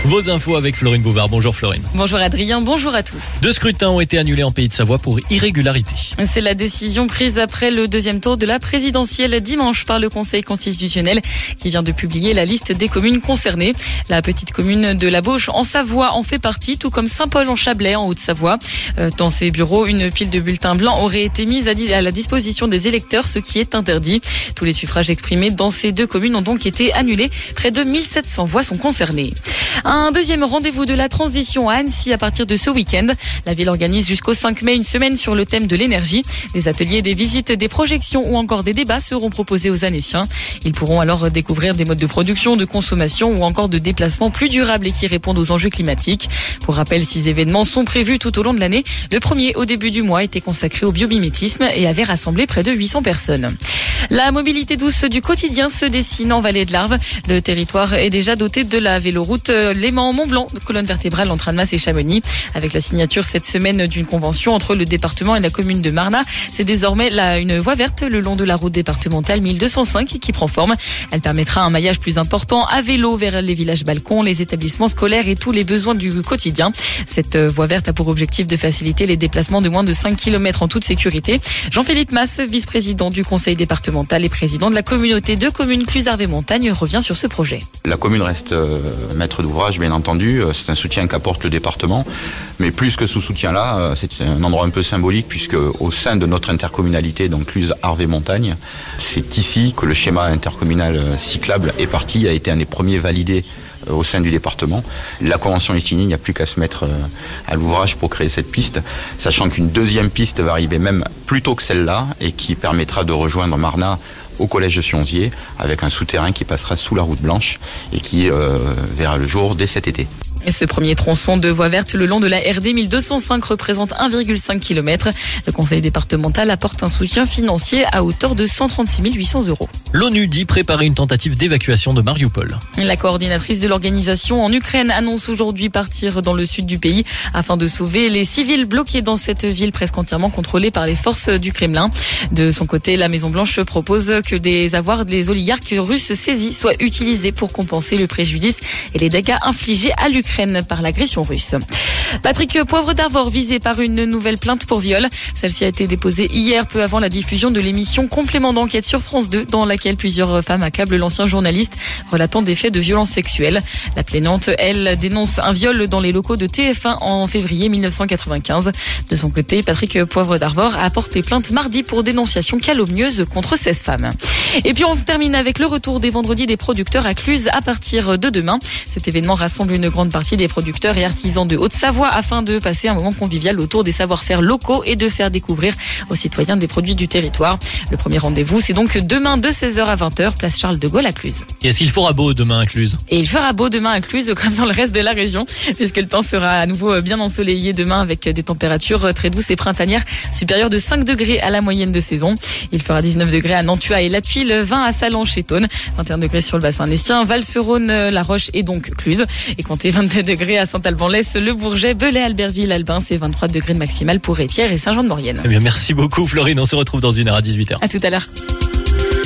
Vos infos avec Florine Bouvard. Bonjour Florine. Bonjour Adrien, bonjour à tous. 2 scrutins ont été annulés en Pays de Savoie pour irrégularité. C'est la décision prise après le deuxième tour de la présidentielle dimanche par le Conseil constitutionnel qui vient de publier la liste des communes concernées. La petite commune de La Bauche en Savoie en fait partie, tout comme Saint-Paul-en-Chablais en Haute-Savoie. Dans ces bureaux, une pile de bulletins blancs aurait été mise à la disposition des électeurs, ce qui est interdit. Tous les suffrages exprimés dans ces 2 communes ont donc été annulés. Près de 1700 voix sont concernées. Un deuxième rendez-vous de la transition à Annecy à partir de ce week-end. La ville organise jusqu'au 5 mai une semaine sur le thème de l'énergie. Des ateliers, des visites, des projections ou encore des débats seront proposés aux Annéciens. Ils pourront alors découvrir des modes de production, de consommation ou encore de déplacement plus durables et qui répondent aux enjeux climatiques. Pour rappel, 6 événements sont prévus tout au long de l'année. Le premier, au début du mois, était consacré au biomimétisme et avait rassemblé près de 800 personnes. La mobilité douce du quotidien se dessine en vallée de l'Arve. Le territoire est déjà doté de la véloroute Léman-Mont-Blanc, colonne vertébrale entre Annemasse et Chamonix. Avec la signature cette semaine d'une convention entre le département et la commune de Marnat, c'est désormais une voie verte le long de la route départementale 1205 qui prend forme. Elle permettra un maillage plus important à vélo vers les villages balcons, les établissements scolaires et tous les besoins du quotidien. Cette voie verte a pour objectif de faciliter les déplacements de moins de 5 km en toute sécurité. Jean-Philippe Masse, vice-président du conseil départemental et président de la communauté de communes Cluse-Arve-Montagne, revient sur ce projet. La commune reste maître d'ouvrage, bien entendu. C'est un soutien qu'apporte le département. Mais plus que ce soutien-là, c'est un endroit un peu symbolique puisque au sein de notre intercommunalité, donc Cluse-Arve-Montagne, c'est ici que le schéma intercommunal cyclable est parti, a été un des premiers validés au sein du département. La convention est signée, il n'y a plus qu'à se mettre à l'ouvrage pour créer cette piste, sachant qu'une deuxième piste va arriver même plus tôt que celle-là et qui permettra de rejoindre Marnat au collège de Sionzier avec un souterrain qui passera sous la route blanche et qui verra le jour dès cet été. Ce premier tronçon de voie verte le long de la RD 1205 représente 1,5 km. Le conseil départemental apporte un soutien financier à hauteur de 136 800 €. L'ONU dit préparer une tentative d'évacuation de Mariupol. La coordinatrice de l'organisation en Ukraine annonce aujourd'hui partir dans le sud du pays afin de sauver les civils bloqués dans cette ville presque entièrement contrôlée par les forces du Kremlin. De son côté, la Maison-Blanche propose que des avoirs des oligarques russes saisis soient utilisés pour compenser le préjudice et les dégâts infligés à l'Ukraine par l'agression russe. Patrick Poivre d'Arvor visé par une nouvelle plainte pour viol. Celle-ci a été déposée hier, peu avant la diffusion de l'émission Complément d'enquête sur France 2, dans laquelle plusieurs femmes accablent l'ancien journaliste relatant des faits de violence sexuelle. La plaignante, elle, dénonce un viol dans les locaux de TF1 en février 1995. De son côté, Patrick Poivre d'Arvor a porté plainte mardi pour dénonciation calomnieuse contre 16 femmes. Et puis on termine avec le retour des vendredis des producteurs à Cluse à partir de demain. Cet événement rassemble une grande partie des producteurs et artisans de Haute-Savoie afin de passer un moment convivial autour des savoir-faire locaux et de faire découvrir aux citoyens des produits du territoire. Le premier rendez-vous, c'est donc demain de 16h à 20h, place Charles de Gaulle à Cluse. Et est-ce qu'il fera beau demain à Cluse ? Et il fera beau demain à Cluse comme dans le reste de la région, puisque le temps sera à nouveau bien ensoleillé demain avec des températures très douces et printanières supérieures de 5 degrés à la moyenne de saison. Il fera 19 degrés à Nantua et Lattuile, 20 à Sallanches-et-Thônes, 21 degrés sur le bassin nessien, Val-sur-Rhône, La Roche et donc Cluse. Et comptez 22 degrés à Saint-Alban-l'Est, Le Bourget, Belay, Albertville, Albin, c'est 23 degrés de maximale pour Épierre et Saint-Jean-de-Maurienne. Eh bien, merci beaucoup Florine, on se retrouve dans 1h à 18h. À tout à l'heure.